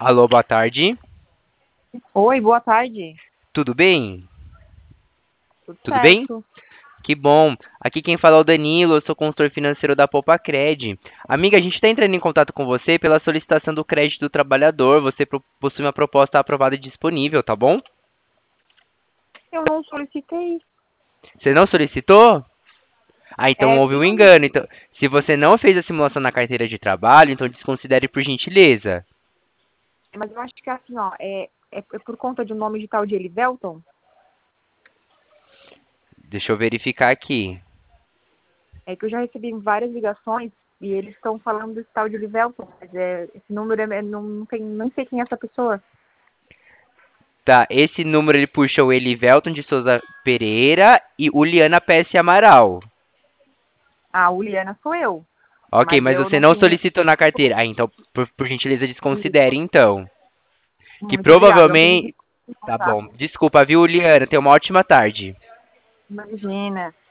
Alô, boa tarde. Oi, boa tarde. Tudo bem? Tudo Tudo bem? certo? Que bom. Aqui quem fala é o Danilo, eu sou consultor financeiro da Cred. Amiga, a gente está entrando em contato com você pela solicitação do crédito do trabalhador. Você possui uma proposta aprovada e disponível, tá bom? Eu não solicitei. Você não solicitou? Ah, então É, houve tem um um. engano. Então, se você não fez a simulação na carteira de trabalho, então desconsidere por gentileza. Mas eu acho que é assim, ó, é por conta de um nome de tal de Elivelton. Deixa eu verificar aqui. É que eu já recebi várias ligações e eles estão falando desse tal de Elivelton. Mas esse número não tem, não sei quem é essa pessoa. Tá, esse número ele puxa o Elivelton de Souza Pereira e Uliana PS Amaral. A Uliana sou eu, Ok, mas mas eu você não não conheço. solicitou na carteira. Ah, então, por gentileza, desconsidere, então. Que Muito obrigada. Alguém provavelmente. entrou em Tá bom. contato. Desculpa, viu, Liana? Tenha uma ótima tarde. Imagina.